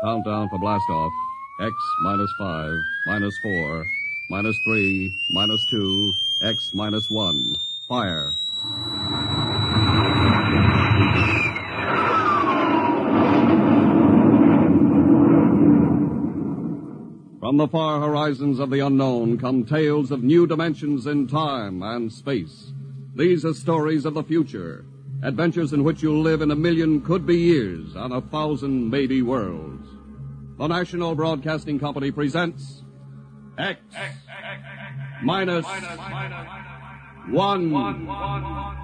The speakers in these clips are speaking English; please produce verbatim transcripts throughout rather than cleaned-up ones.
Countdown for blastoff. X minus five, minus four, minus three, minus two, X minus one. Fire. From the far horizons of the unknown come tales of new dimensions in time and space. These are stories of the future, adventures in which you'll live in a million could-be years on a thousand maybe worlds. The National Broadcasting Company presents X, X, X, X minus, minus, minus one. one, one.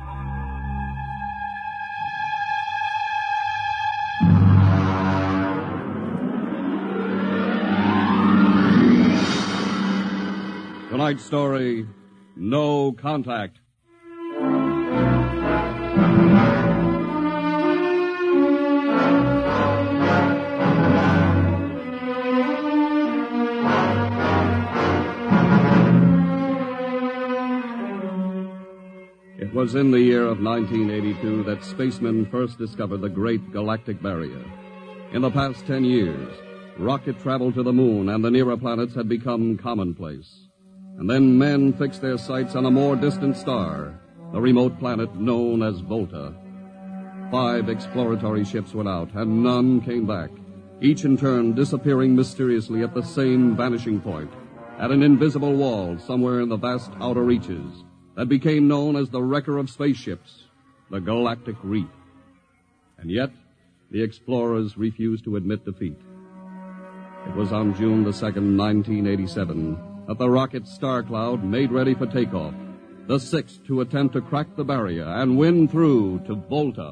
Tonight's story, No Contact. It was in the year of nineteen eighty-two that spacemen first discovered the Great Galactic Barrier. In the past ten years, rocket travel to the moon and the nearer planets had become commonplace. And then men fixed their sights on a more distant star, the remote planet known as Volta. Five exploratory ships went out, and none came back, each in turn disappearing mysteriously at the same vanishing point, at an invisible wall somewhere in the vast outer reaches that became known as the wrecker of spaceships, the Galactic Reef. And yet, the explorers refused to admit defeat. It was on June the second, nineteen eighty-seven, that the rocket Star Cloud made ready for takeoff, the sixth to attempt to crack the barrier and win through to Volta.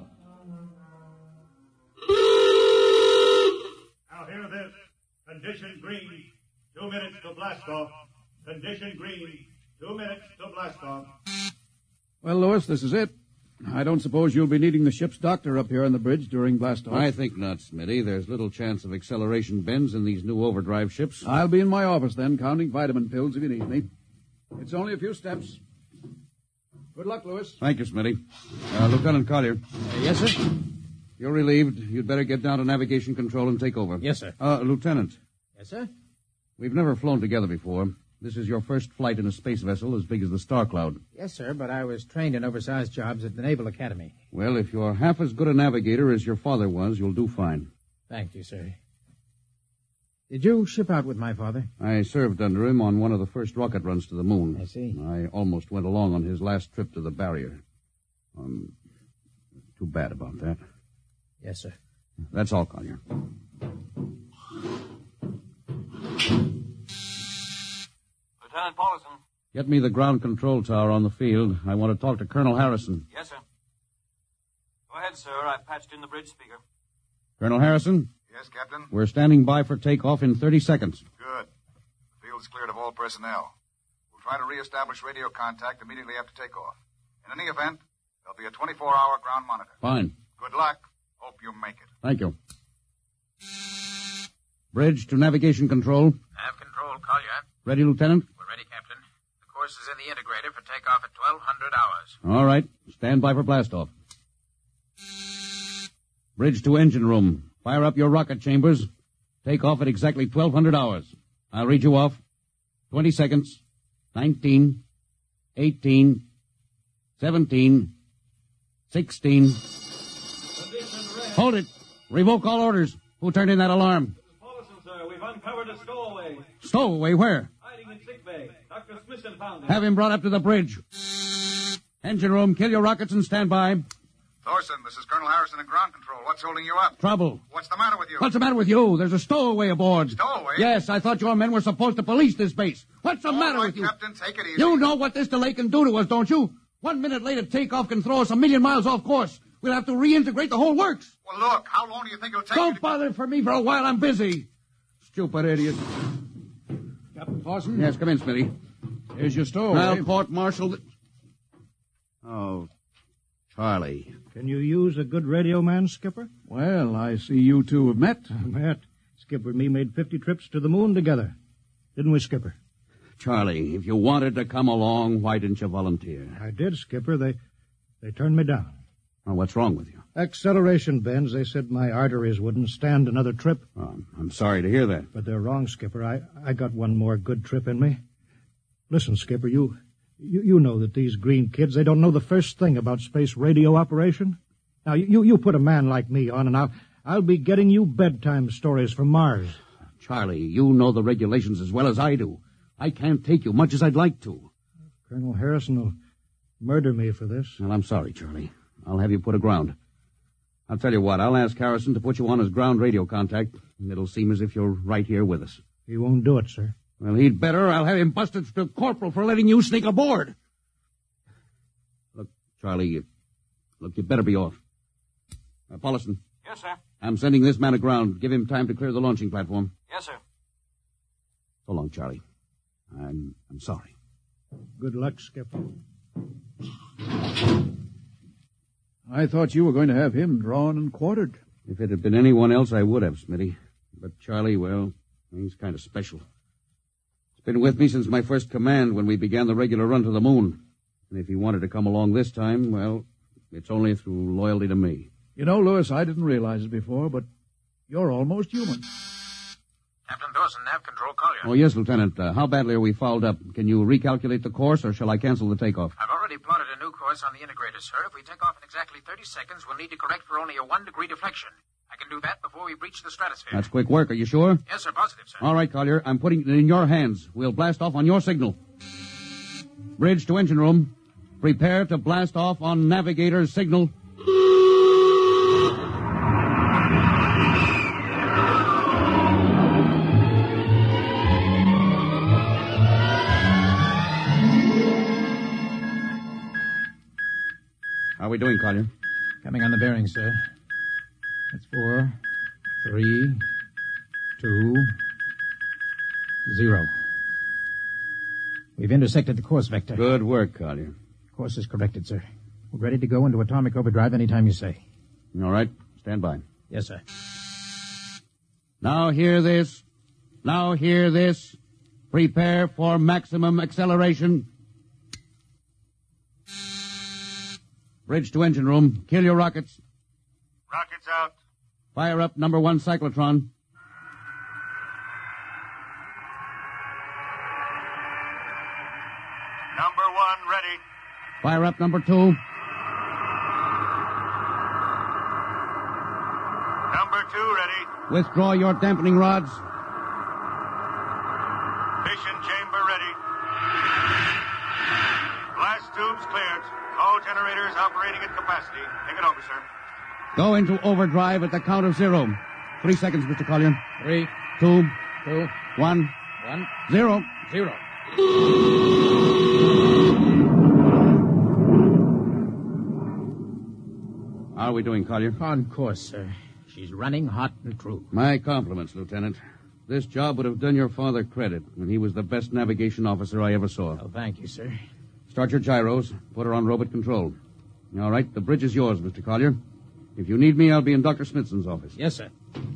Now hear this. Condition green. Two minutes to blast off. Condition green. Two minutes to blast off. Well, Lewis, this is it. I don't suppose you'll be needing the ship's doctor up here on the bridge during blastoff. I think not, Smitty. There's little chance of acceleration bends in these new overdrive ships. I'll be in my office then, counting vitamin pills if you need me. It's only a few steps. Good luck, Lewis. Thank you, Smitty. Uh, Lieutenant Collier. Uh, yes, sir? You're relieved. You'd better get down to navigation control and take over. Yes, sir. Uh, Lieutenant. Yes, sir? We've never flown together before. This is your first flight in a space vessel as big as the Star Cloud. Yes, sir, but I was trained in oversized jobs at the Naval Academy. Well, if you're half as good a navigator as your father was, you'll do fine. Thank you, sir. Did you ship out with my father? I served under him on one of the first rocket runs to the moon. I see. I almost went along on his last trip to the barrier. Um, too bad about that. Yes, sir. That's all, Collier. Lieutenant Paulson. Get me the ground control tower on the field. I want to talk to Colonel Harrison. Yes, sir. Go ahead, sir. I've patched in the bridge speaker. Colonel Harrison? Yes, Captain? We're standing by for takeoff in thirty seconds. Good. The field's cleared of all personnel. We'll try to reestablish radio contact immediately after takeoff. In any event, there'll be a twenty-four hour ground monitor. Fine. Good luck. Hope you make it. Thank you. Bridge to navigation control. Nav control, Collier. Ready, Lieutenant? We're ready, Captain. The course is in the integrator for takeoff at twelve hundred hours. All right. Stand by for blastoff. Bridge to engine room. Fire up your rocket chambers. Take off at exactly twelve hundred hours. I'll read you off. twenty seconds. nineteen. eighteen. seventeen. sixteen. Hold it. Revoke all orders. Who turned in that alarm? Paulson, sir. We've uncovered a stowaway. Stowaway? Where? Hiding in sickbay. Doctor Smithson found him. Have him brought up to the bridge. Engine room, kill your rockets and stand by. Thorson, this is Colonel Harrison in ground control. What's holding you up? Trouble. What's the matter with you? What's the matter with you? There's a stowaway aboard. Stowaway? Yes, I thought your men were supposed to police this base. What's the All matter right, with you? Captain, take it easy. You know what this delay can do to us, don't you? One minute later, takeoff can throw us a million miles off course. We'll have to reintegrate the whole works. Well, look, how long do you think it'll take Don't you to... bother for me for a while. I'm busy. Stupid idiot. Captain Paulson? Yes, come in, Smitty. Here's your stowaway. I'll court-martial the... Oh, Charlie. Can you use a good radio man, Skipper? Well, I see you two have met. Met. Skipper and me made fifty trips to the moon together. Didn't we, Skipper? Charlie, if you wanted to come along, why didn't you volunteer? I did, Skipper. They they turned me down. Well, what's wrong with you? Acceleration bends. They said my arteries wouldn't stand another trip. Oh, I'm sorry to hear that. But they're wrong, Skipper. I, I got one more good trip in me. Listen, Skipper, you, you you know that these green kids, they don't know the first thing about space radio operation. Now, you, you put a man like me on, and I'll, I'll be getting you bedtime stories from Mars. Charlie, you know the regulations as well as I do. I can't take you much as I'd like to. Colonel Harrison will murder me for this. Well, I'm sorry, Charlie. I'll have you put aground. I'll tell you what, I'll ask Harrison to put you on as ground radio contact, and it'll seem as if you're right here with us. He won't do it, sir. Well, he'd better. I'll have him busted to corporal for letting you sneak aboard. Look, Charlie, you, look, you better be off. Uh, Paulison. Yes, sir. I'm sending this man aground. Give him time to clear the launching platform. Yes, sir. So long, Charlie. I'm I'm sorry. Good luck, Skipper. I thought you were going to have him drawn and quartered. If it had been anyone else, I would have, Smitty. But Charlie, well, he's kind of special. He's been with me since my first command when we began the regular run to the moon. And if he wanted to come along this time, well, it's only through loyalty to me. You know, Lewis, I didn't realize it before, but you're almost human. Captain Dawson, nav control, Collier. Oh, yes, Lieutenant. Uh, how badly are we fouled up? Can you recalculate the course, or shall I cancel the takeoff? I've already plotted a new course on the integrator, sir. If we take off in exactly thirty seconds, we'll need to correct for only a one-degree deflection. I can do that before we breach the stratosphere. That's quick work. Are you sure? Yes, sir. Positive, sir. All right, Collier. I'm putting it in your hands. We'll blast off on your signal. Bridge to engine room. Prepare to blast off on navigator's signal. How are we doing, Collier? Coming on the bearing, sir. That's four, three, two, zero. We've intersected the course vector. Good work, Collier. Course is corrected, sir. We're ready to go into atomic overdrive anytime you say. All right. Stand by. Yes, sir. Now hear this. Now hear this. Prepare for maximum acceleration. Bridge to engine room. Kill your rockets. Rockets out. Fire up number one cyclotron. Number one ready. Fire up number two. Number two ready. Withdraw your dampening rods. Fission chamber ready. Blast tubes cleared. All generators operating at capacity. Take it over, sir. Go into overdrive at the count of zero. Three seconds, Mister Collier. Three, Two. two, One. one, Zero. zero. How are we doing, Collier? On course, sir. She's running hot and true. My compliments, Lieutenant. This job would have done your father credit when he was the best navigation officer I ever saw. Oh, thank you, sir. Start your gyros. Put her on robot control. All right, the bridge is yours, Mister Collier. If you need me, I'll be in Doctor Smithson's office. Yes, sir.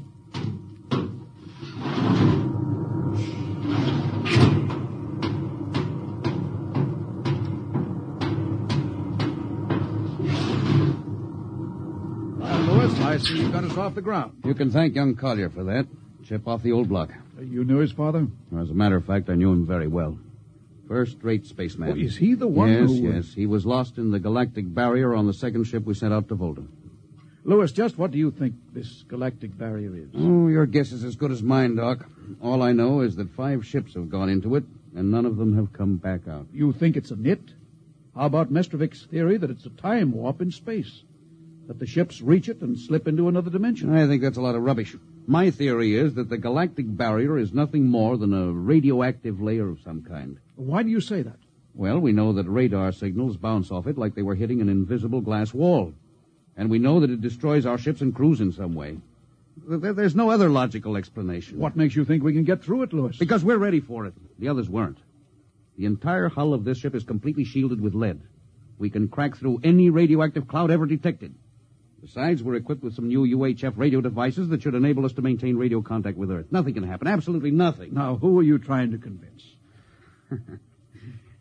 Well, Lewis, I see you got us off the ground. You can thank young Collier for that. Chip off the old block. Uh, You knew his father? As a matter of fact, I knew him very well. First-rate spaceman. Oh, is he the one yes, who... Yes, He was lost in the galactic barrier on the second ship we sent out to Volta. Lewis, just what do you think this galactic barrier is? Oh, your guess is as good as mine, Doc. All I know is that five ships have gone into it, and none of them have come back out. You think it's a nit? How about Mestrovic's theory that it's a time warp in space? That the ships reach it and slip into another dimension? I think that's a lot of rubbish. My theory is that the galactic barrier is nothing more than a radioactive layer of some kind. Why do you say that? Well, we know that radar signals bounce off it like they were hitting an invisible glass wall. And we know that it destroys our ships and crews in some way. There's no other logical explanation. What makes you think we can get through it, Lewis? Because we're ready for it. The others weren't. The entire hull of this ship is completely shielded with lead. We can crack through any radioactive cloud ever detected. Besides, we're equipped with some new U H F radio devices that should enable us to maintain radio contact with Earth. Nothing can happen. Absolutely nothing. Now, who are you trying to convince?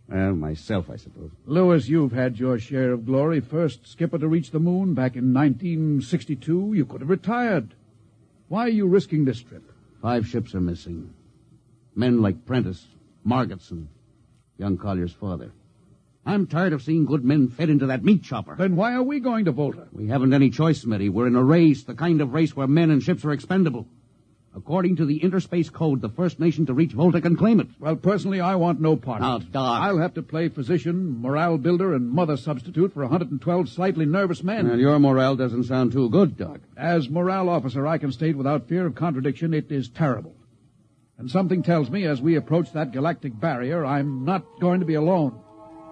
Well, myself, I suppose. Lewis, you've had your share of glory. First skipper to reach the moon back in nineteen sixty-two. You could have retired. Why are you risking this trip? Five ships are missing. Men like Prentice, Margetson, young Collier's father. I'm tired of seeing good men fed into that meat chopper. Then why are we going to Volta? We haven't any choice, Smitty. We're in a race, the kind of race where men and ships are expendable. According to the Interspace Code, the first nation to reach Volta can claim it. Well, personally, I want no part Now, of it. Doc. I'll have to play physician, morale builder, and mother substitute for one hundred twelve slightly nervous men. Well, your morale doesn't sound too good, Doc. As morale officer, I can state without fear of contradiction, it is terrible. And something tells me as we approach that galactic barrier, I'm not going to be alone.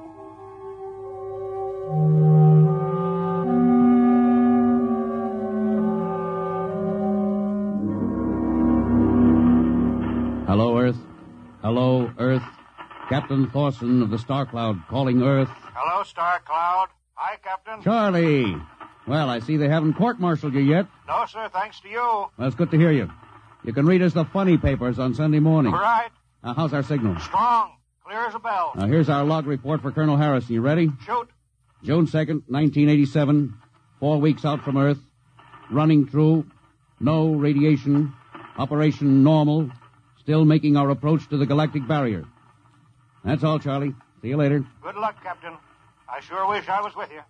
Hello, Earth. Hello, Earth. Captain Thorson of the Star Cloud calling Earth. Hello, Star Cloud. Hi, Captain. Charlie. Well, I see they haven't court-martialed you yet. No, sir, thanks to you. Well, it's good to hear you. You can read us the funny papers on Sunday morning. All right. Uh, how's our signal? Strong. Clear as a bell. Now, here's our log report for Colonel Harrison. You ready? Shoot. June second, nineteen eighty-seven. Four weeks out from Earth. Running through. No radiation. Operation normal. Still making our approach to the galactic barrier. That's all, Charlie. See you later. Good luck, Captain. I sure wish I was with you.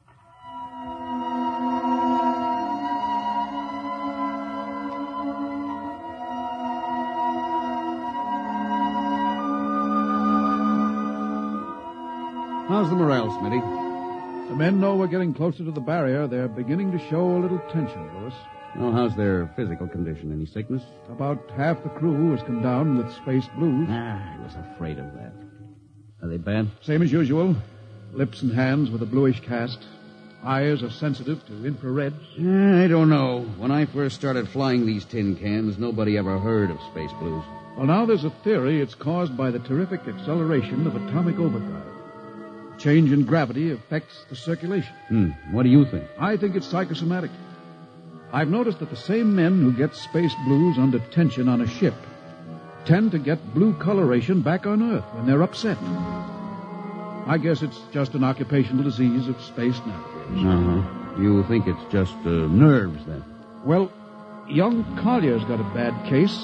How's the morale, Smitty? The men know we're getting closer to the barrier. They're beginning to show a little tension, Lewis. Oh, how's their physical condition? Any sickness? About half the crew has come down with space blues. Ah, I was afraid of that. Are they bad? Same as usual. Lips and hands with a bluish cast. Eyes are sensitive to infrareds. Eh, I don't know. When I first started flying these tin cans, nobody ever heard of space blues. Well, now there's a theory it's caused by the terrific acceleration of atomic overdrive. Change in gravity affects the circulation. Hmm. What do you think? I think it's psychosomatic. I've noticed that the same men who get space blues under tension on a ship tend to get blue coloration back on Earth when they're upset. I guess it's just an occupational disease of space navigators. Uh-huh. You think it's just uh, nerves, then? Well, young Collier's got a bad case.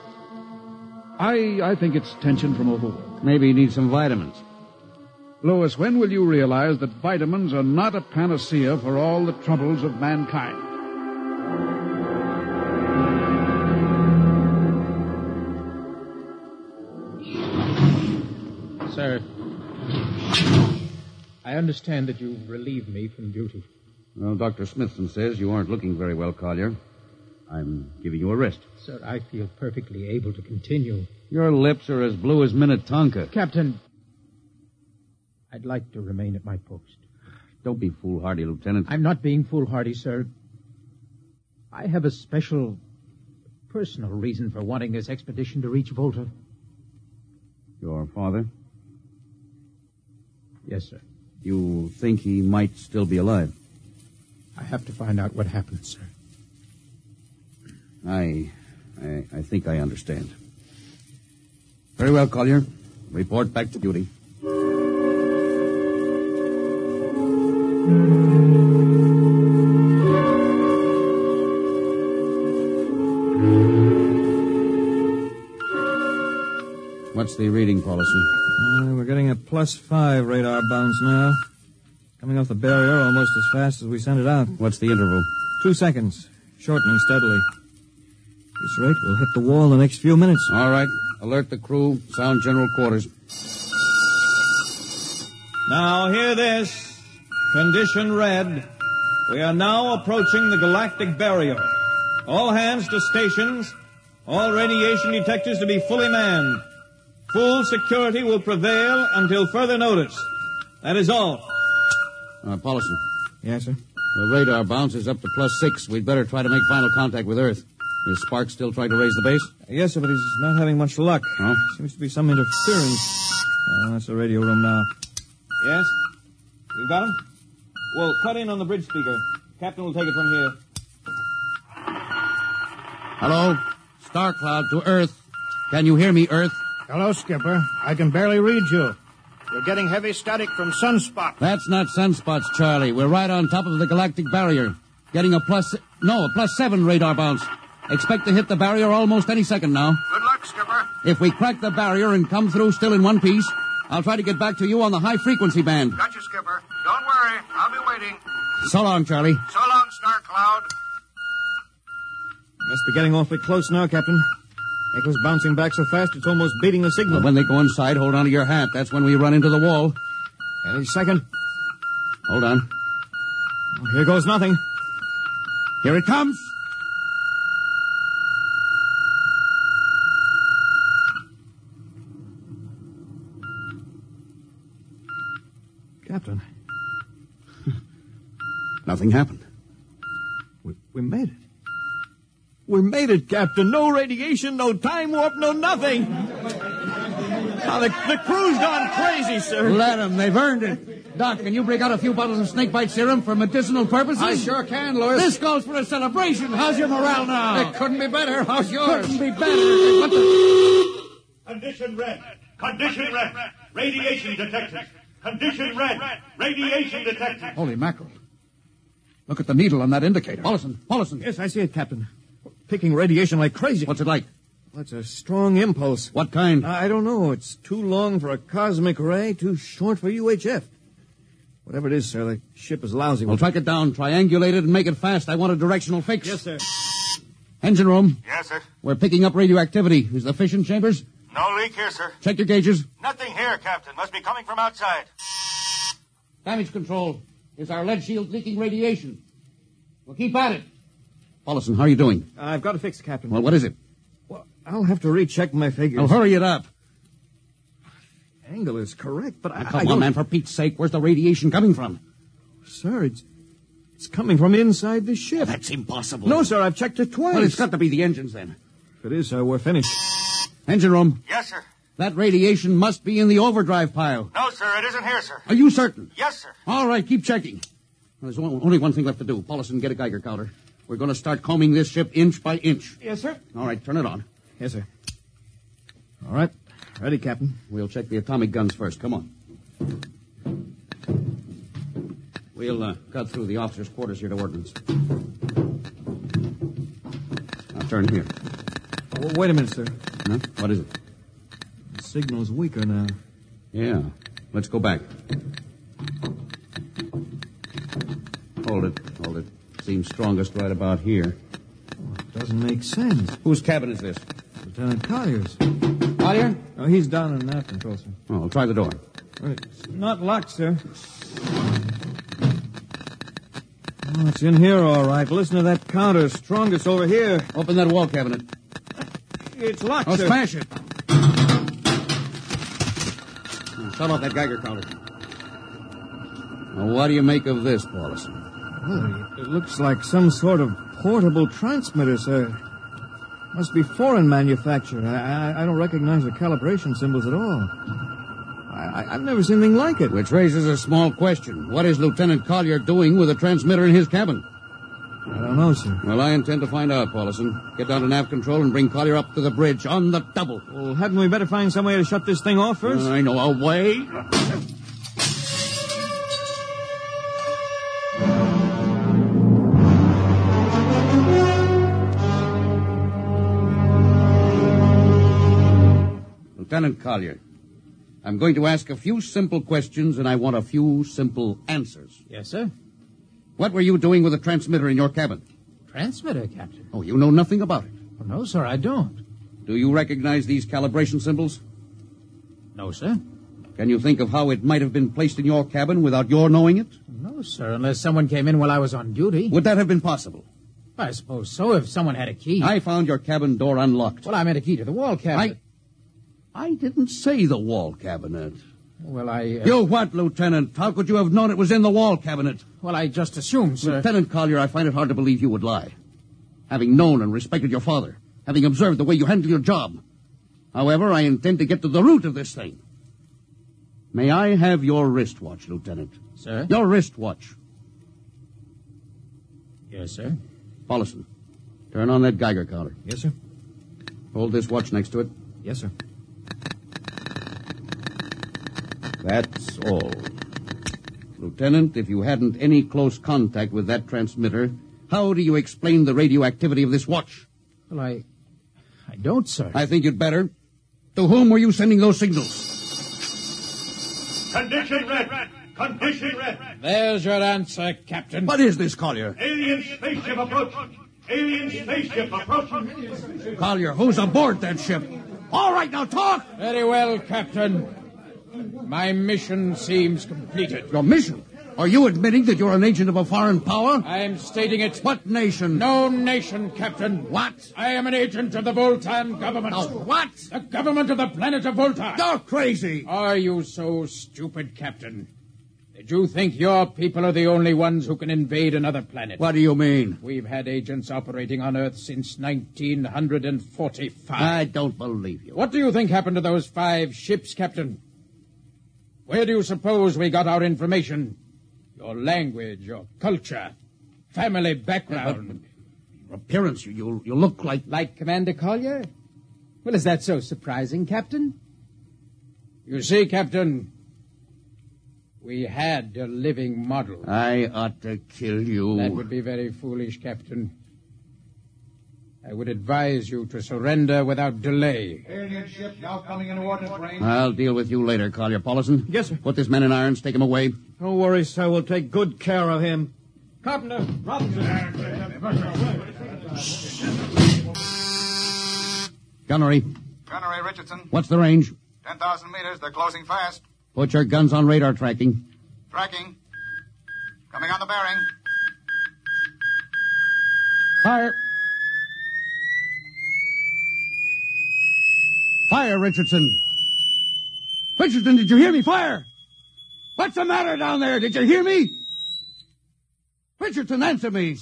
I I think it's tension from overwork. Maybe he needs some vitamins. Lewis, when will you realize that vitamins are not a panacea for all the troubles of mankind? Sir, I understand that you've relieved me from duty. Well, Doctor Smithson says you aren't looking very well, Collier. I'm giving you a rest. Sir, I feel perfectly able to continue. Your lips are as blue as Minnetonka. Captain, I'd like to remain at my post. Don't be foolhardy, Lieutenant. I'm not being foolhardy, sir. I have a special, personal reason for wanting this expedition to reach Volta. Your father? Yes, sir. You think he might still be alive? I have to find out what happened, sir. I, I, I think I understand. Very well, Collier. Report back to duty. What's the reading, Paulson? Uh, we're getting a plus five radar bounce now. Coming off the barrier almost as fast as we sent it out. What's the interval? Two seconds. Shortening steadily. At this rate, we'll hit the wall in the next few minutes. All right. Alert the crew. Sound general quarters. Now, hear this. Condition red. We are now approaching the galactic barrier. All hands to stations. All radiation detectors to be fully manned. Full security will prevail until further notice. That is all. Uh, Paulson. Yes, sir? The radar bounce is up to plus six. We'd better try to make final contact with Earth. Is Sparks still trying to raise the base? Yes, sir, but he's not having much luck. Oh? Seems to be some interference. Oh, that's the radio room now. Yes? You got him? Well, cut in on the bridge speaker. Captain will take it from here. Hello? Star Cloud to Earth. Can you hear me, Earth? Hello, Skipper. I can barely read you. We're getting heavy static from sunspots. That's not sunspots, Charlie. We're right on top of the galactic barrier. Getting a plus... No, a plus seven radar bounce. Expect to hit the barrier almost any second now. Good luck, Skipper. If we crack the barrier and come through still in one piece, I'll try to get back to you on the high-frequency band. Got you, Skipper. Don't worry. I'll be waiting. So long, Charlie. So long, Star Cloud. Must be getting awfully close now, Captain. Echo's bouncing back so fast it's almost beating the signal. Well, when they go inside, hold on to your hat. That's when we run into the wall. Any second. Hold on. Oh, here goes nothing. Here it comes. Captain. Nothing happened. We, we made it. We made it, Captain. No radiation, no time warp, no nothing. Now, the, the crew's gone crazy, sir. Let them. They've earned it. Doc, can you break out a few bottles of snakebite serum for medicinal purposes? I sure can, Louis. This calls for a celebration. How's your morale now? It couldn't be better. How's yours? Couldn't be better. What the... Condition red. Condition red. Radiation detected. Condition red. Radiation detected. Holy mackerel. Look at the needle on that indicator. Paulson, Paulson. Yes, I see it, Captain. Picking radiation like crazy. What's it like? Well, it's a strong impulse. What kind? I don't know. It's too long for a cosmic ray, too short for U H F. Whatever it is, sir, the ship is lousy. Well, track it down, triangulate it, and make it fast. I want a directional fix. Yes, sir. Engine room. Yes, sir. We're picking up radioactivity. Is the fission chambers? No leak here, sir. Check your gauges. Nothing here, Captain. Must be coming from outside. Damage control. Is our lead shield leaking radiation? Well, keep at it. Paulson, how are you doing? I've got it fixed, Captain. Well, what is it? Well, I'll have to recheck my figures. Well, hurry it up. Angle is correct, but I, Now, I come don't... on, man, for Pete's sake. Where's the radiation coming from? Sir, it's it's coming from inside the ship. That's impossible. No, sir, I've checked it twice. Well, it's got to be the engines, then. If it is, sir, we're finished. Engine room. Yes, sir. That radiation must be in the overdrive pile. No, sir, it isn't here, sir. Are you certain? Yes, sir. All right, keep checking. There's only one thing left to do. Paulson, get a Geiger counter. We're going to start combing this ship inch by inch. Yes, sir. All right, turn it on. Yes, sir. All right. Ready, Captain. We'll check the atomic guns first. Come on. We'll uh, cut through the officers' quarters here to ordnance. Now turn here. Oh, wait a minute, sir. Huh? What is it? The signal's weaker now. Yeah. Let's go back. Hold it. Hold it. Seems strongest right about here. Oh, it doesn't make sense. Whose cabin is this? Lieutenant Collier's. Collier? Oh, he's down in that control, sir. Oh, I'll try the door. It's not locked, sir. Oh, it's in here, all right. Listen to that counter. Strongest over here. Open that wall cabinet. It's locked, Oh, sir. smash it. Now, shut off that Geiger counter. Now, what do you make of this, Paulson? Well, it looks like some sort of portable transmitter, sir. Must be foreign manufacture. I, I, I don't recognize the calibration symbols at all. I, I, I've never seen anything like it. Which raises a small question. What is Lieutenant Collier doing with a transmitter in his cabin? I don't know, sir. Well, I intend to find out, Paulson. Get down to nav control and bring Collier up to the bridge on the double. Well, hadn't we better find some way to shut this thing off first? I know a way. Lieutenant Collier, I'm going to ask a few simple questions, and I want a few simple answers. Yes, sir. What were you doing with a transmitter in your cabin? Transmitter, Captain? Oh, you know nothing about it. Oh, no, sir, I don't. Do you recognize these calibration symbols? No, sir. Can you think of how it might have been placed in your cabin without your knowing it? No, sir, unless someone came in while I was on duty. Would that have been possible? I suppose so, if someone had a key. I found your cabin door unlocked. Well, I meant a key to the wall cabinet. I... I didn't say the wall cabinet. Well, I... Uh... You what, Lieutenant? How could you have known it was in the wall cabinet? Well, I just assumed, sir. Lieutenant Collier, I find it hard to believe you would lie. Having known and respected your father, having observed the way you handle your job. However, I intend to get to the root of this thing. May I have your wristwatch, Lieutenant? Sir? Your wristwatch. Yes, sir. Paulson, turn on that Geiger counter. Yes, sir. Hold this watch next to it. Yes, sir. That's all. Lieutenant, if you hadn't any close contact with that transmitter, how do you explain the radioactivity of this watch? Well, I... I don't, sir. I think you'd better. To whom were you sending those signals? Condition red. Condition red. There's your answer, Captain. What is this, Collier? Alien spaceship approaching. Alien spaceship approaching. Collier, who's aboard that ship? All right, now talk! Very well, Captain. My mission seems completed. Your mission? Are you admitting that you're an agent of a foreign power? I'm stating it. What nation? No nation, Captain. What? I am an agent of the Voltan government. Oh, what? The government of the planet of Volta. You're crazy. Are you so stupid, Captain? Did you think your people are the only ones who can invade another planet? What do you mean? We've had agents operating on Earth since nineteen forty-five. I don't believe you. What do you think happened to those five ships, Captain? Where do you suppose we got our information? Your language, your culture, family background. Your appearance, you, you, you look like... Like Commander Collier? Well, is that so surprising, Captain? You see, Captain, we had a living model. I ought to kill you. That would be very foolish, Captain. I would advise you to surrender without delay. Alien ship now coming into ordnance range. I'll deal with you later, Collier. Paulison? Yes, sir. Put this man in irons. Take him away. Don't worry, sir. We'll take good care of him. Carpenter, Robinson. Gunnery. Gunnery Richardson. What's the range? ten thousand meters. They're closing fast. Put your guns on radar tracking. Tracking. Coming on the bearing. Fire. Fire, Richardson. Richardson, did you hear me? Fire! What's the matter down there? Did you hear me? Richardson, answer me.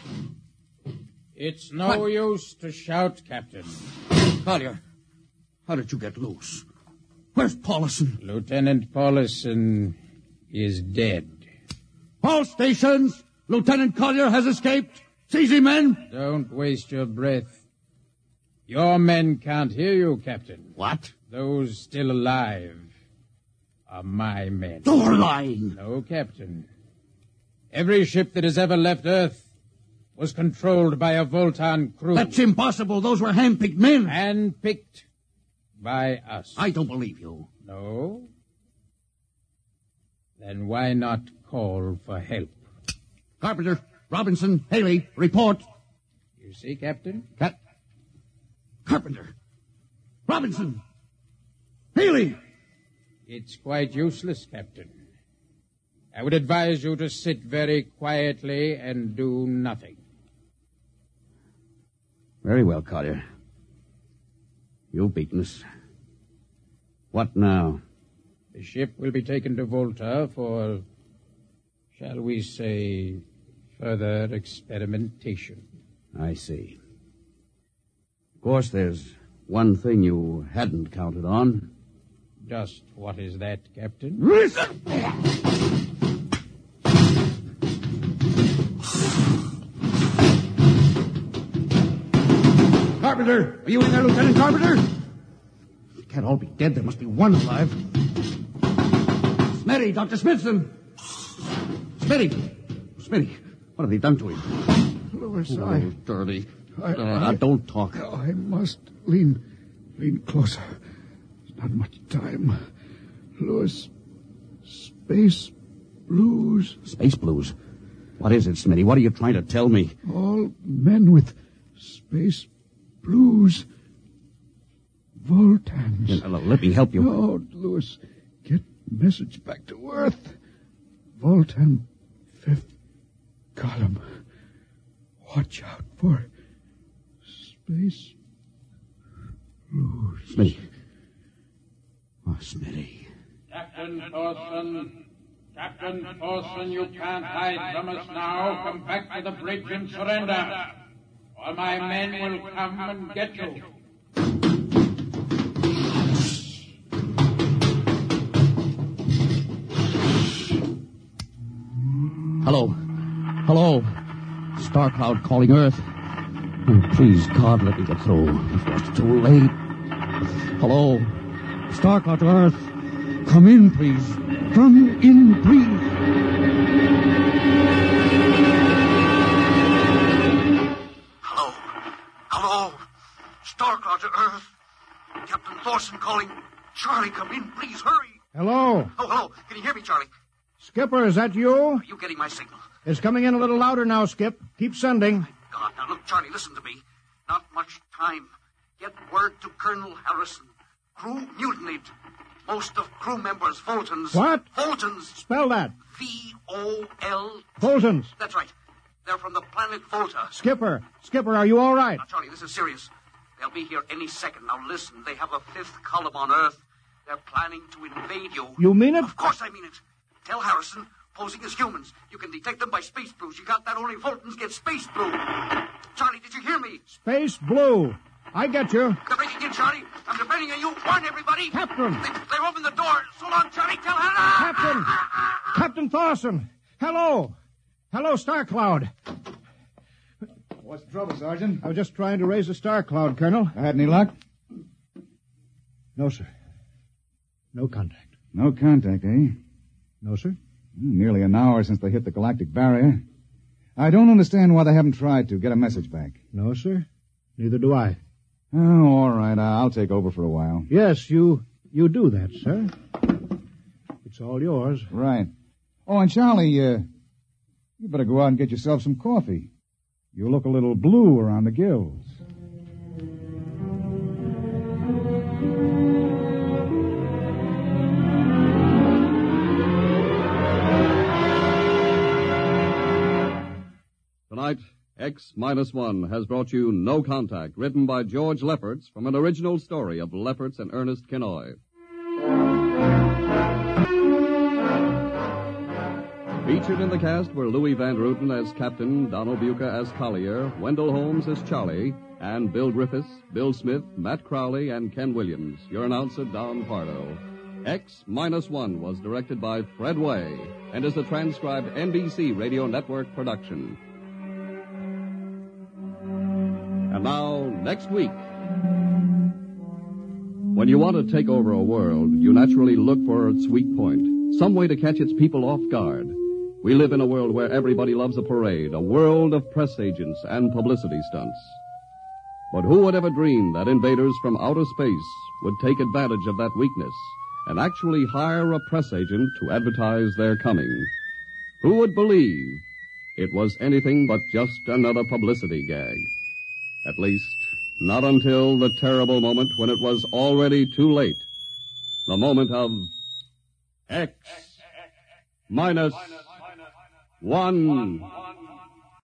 It's no what? use to shout, Captain. Collier, how did you get loose? Where's Paulison? Lieutenant Paulison is dead. All stations! Lieutenant Collier has escaped. Seize him, men! Don't waste your breath. Your men can't hear you, Captain. What? Those still alive are my men. You're lying. No, Captain. Every ship that has ever left Earth was controlled by a Voltan crew. That's impossible. Those were hand-picked men. Hand-picked by us. I don't believe you. No? Then why not call for help? Carpenter, Robinson, Haley, report. You see, Captain? Cap- Carpenter, Robinson, Haley. It's quite useless, Captain. I would advise you to sit very quietly and do nothing. Very well, Collier. You've beaten us. What now? The ship will be taken to Volta for, shall we say, further experimentation. I see. Of course, there's one thing you hadn't counted on. Just what is that, Captain? Listen! Carpenter! Are you in there, Lieutenant Carpenter? They can't all be dead. There must be one alive. Smitty, Doctor Smithson! Smitty! Smitty, what have they done to him? Louis, oh, I... dirty. I, uh, I... Don't talk. I must lean... lean closer. There's not much time. Louis, space blues. Space blues? What is it, Smitty? What are you trying to tell me? All men with space blues. Voltans. Yeah, let me help you. No, Louis. Get message back to Earth. Voltan fifth column. Watch out for space blues. Smitty. Oh, Smitty. Captain Thorson. Captain Thorson, you can't hide from us now. Come back to the bridge and surrender, or my men will come and get you. Hello. Hello. Star Cloud calling Earth. Oh, please, God, let me get through before it's too late. Hello. Star Cloud to Earth. Come in, please. Come in, please. Hello. Hello. Starcloud to Earth. Captain Thorson calling. Charlie, come in, please, hurry. Hello. Oh, hello. Can you hear me, Charlie? Skipper, is that you? Are you getting my signal? It's coming in a little louder now, Skip. Keep sending. God, now look, Charlie, listen to me. Not much time. Get word to Colonel Harrison. Crew mutinied. Most of crew members, Fultons. What? Fultons. Spell that. V O L. Fultons. That's right. They're from the planet Volta. Skipper. Skipper, are you all right? Now, Charlie, this is serious. They'll be here any second. Now, listen. They have a fifth column on Earth. They're planning to invade you. You mean it? Of course I mean it. Tell Harrison, posing as humans. You can detect them by space blues. You got that? Only Fultons get space blue. Charlie, did you hear me? Space blue. I get you. They're breaking in, Charlie. I'm depending on you. Warn everybody. Captain. They, they're opening the door. So long, Charlie. Tell Hannah. Captain. Captain Thorson. Hello. Hello, Starcloud. What's the trouble, Sergeant? I was just trying to raise the Starcloud, Colonel. I had any luck? No, sir. No contact. No contact, eh? No, sir. Nearly an hour since they hit the galactic barrier. I don't understand why they haven't tried to get a message back. No, sir. Neither do I. Oh, all right. I'll take over for a while. Yes, you you do that, sir. It's all yours. Right. Oh, and Charlie, uh, you better go out and get yourself some coffee. You look a little blue around the gills. Tonight, X Minus One has brought you No Contact, written by George Lefferts from an original story of Lefferts and Ernest Kinoy. Featured in the cast were Louis Van Ruten as Captain, Donald Buca as Collier, Wendell Holmes as Charlie, and Bill Griffiths, Bill Smith, Matt Crowley, and Ken Williams. Your announcer, Don Pardo. X Minus One was directed by Fred Way and is a transcribed N B C Radio Network production. And now, next week. When you want to take over a world, you naturally look for its weak point, some way to catch its people off guard. We live in a world where everybody loves a parade, a world of press agents and publicity stunts. But who would ever dream that invaders from outer space would take advantage of that weakness and actually hire a press agent to advertise their coming? Who would believe it was anything but just another publicity gag? At least, not until the terrible moment when it was already too late. The moment of X minus one.